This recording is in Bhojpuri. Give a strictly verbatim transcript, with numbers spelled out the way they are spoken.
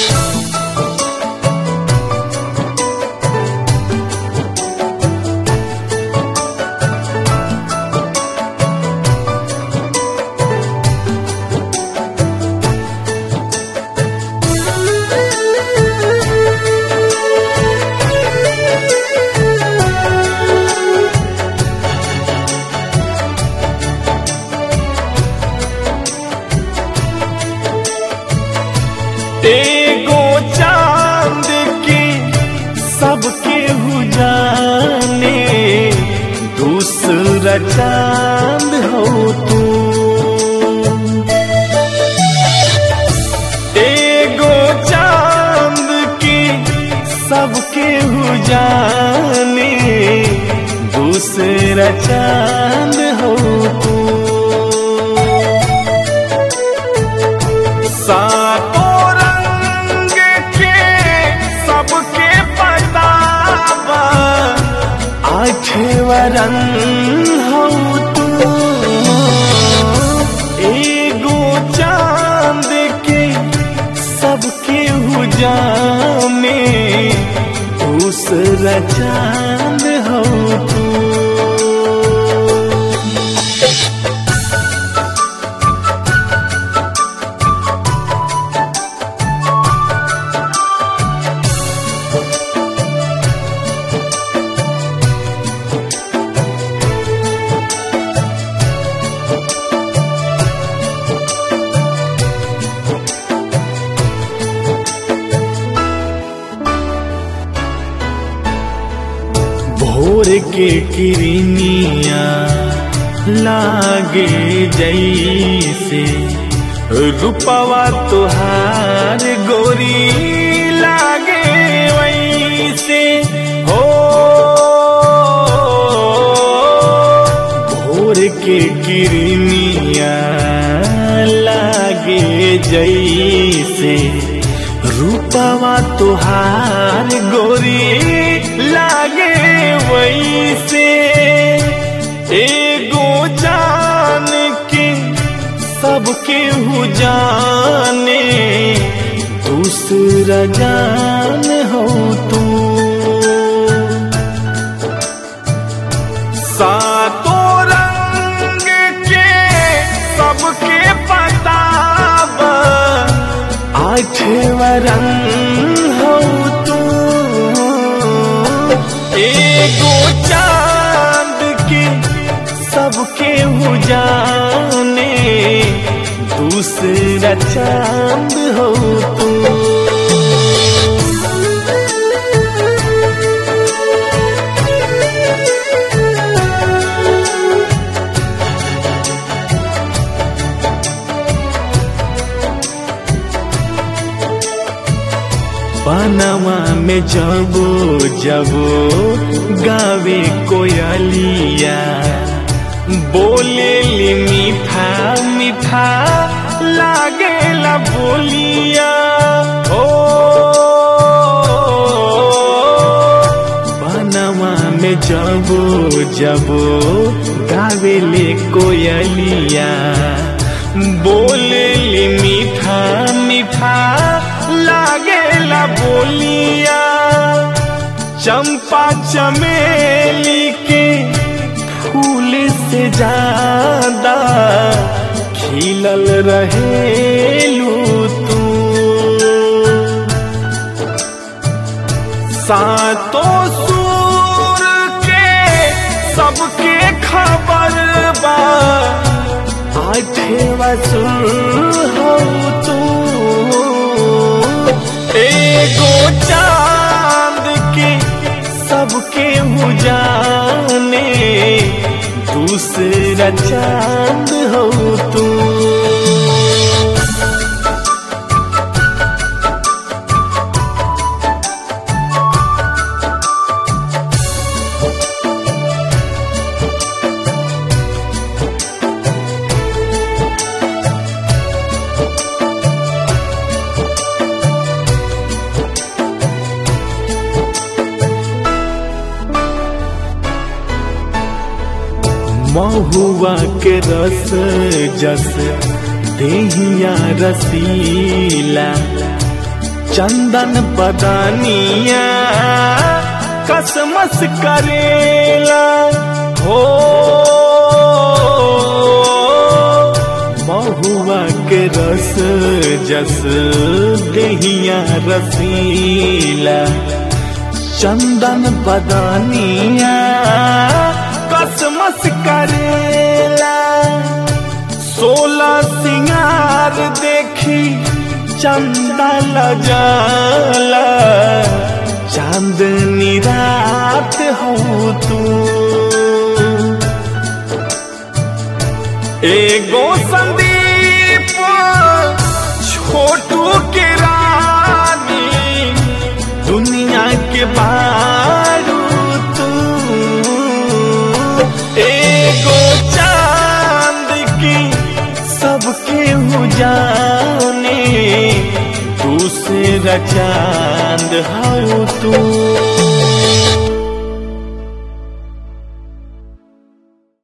एगो चांद की सबके हु जाने, दूसरा चांद हो तू। एगो चांद की सबके हु जाने, दूसरा चांद हो तू। सातों आठवरन हो तू। एगो चांद के सबके हु जाने, दूसरा चांद हो तू। भोर के किरनिया लागे जैसे, रूपवा तुहार गोरी लागे वैसे हो। भोर के किरनिया लागे जैसे, रूपवा तुहार गोरी लागे वैसे। एगो जान के सबके हु जाने, दूसरा जान हो तू। सातों रंग के सबके पतावा, आठवरन हो तू। एगो चांद के सबके हु जाने, दूसरा चांद हो तू। बनवा में जबो जबो गावे कोयलिया, बोले ली मीठा मीठा लागेला बोलिया। ओ बनवा में जबो जबो गावे ले कोयलिया, बोले ली मीठा मीठा लागेला बोलिया। चंपा चमेली के फूल से ज्यादा खिलल रहेलू तू। सातों सूर के सबके खबर बा, आठवां सूर हो तू। एगो चांद के सबके हु जाने, दूसरा चांद हो तू। महुआ के रस जस देहिया रसीला, चंदन बदानिया कसमस करेला हो महुआ के रस जस दहिया रसीला चंदन बदानिया कसमस करेला सोलह सिंगार देखी चंदा लजाला चांदनी रात हो तू एगो संदीप छोटू के रानी दुनिया के बारू तू एगो चांद की सबके हो जाने दूसरा चांद हो तू।